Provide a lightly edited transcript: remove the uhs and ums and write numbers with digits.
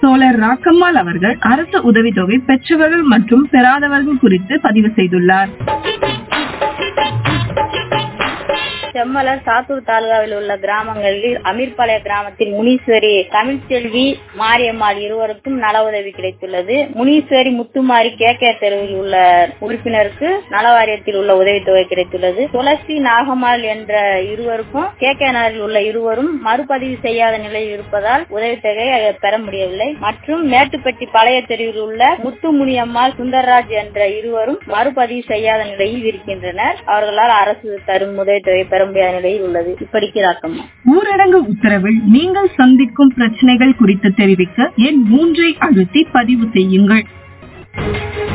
தோழர் ராக்கம்மாள் அவர்கள் அரசு உதவித்தொகை பெற்றவர்கள் மற்றும் பெறாதவர்கள் குறித்து பதிவு செய்துள்ளார். செம்மலர் சாத்தூர் தாலுகாவில் உள்ள கிராமங்களில் அமீர்பாளைய கிராமத்தில் முனீஸ்வரி தமிழ்ச்செல்வி மாரியம்மாள் இருவருக்கும் நல உதவி கிடைத்துள்ளது. முனீஸ்வரி முத்துமாரி கே தெருவில் உள்ள உறுப்பினருக்கு நல வாரியத்தில் உள்ள உதவித்தொகை கிடைத்துள்ளது. துளசி நாகம்மாள் என்ற இருவருக்கும் கே நகரில் உள்ள இருவரும் மறுபதிவு செய்யாத நிலையில் இருப்பதால் உதவித்தொகை பெற முடியவில்லை. மற்றும் மேட்டுப்பட்டி பழைய தெருவில் உள்ள முத்துமுனியம்மாள் சுந்தரராஜ் என்ற இருவரும் மறுபதிவு செய்யாத நிலையில் இருக்கின்றனர். அவர்களால் அரசு தரும் உதவித்தொகை பெற முடியாத நிலையில் உள்ளது. இப்படிக்கு ராக்கம்மா. ஊரடங்கு உத்தரவில் நீங்கள் சந்திக்கும் பிரச்சனைகள் குறித்து தெரிவிக்க எண் 3 அழுத்தி பதிவு செய்யுங்கள்.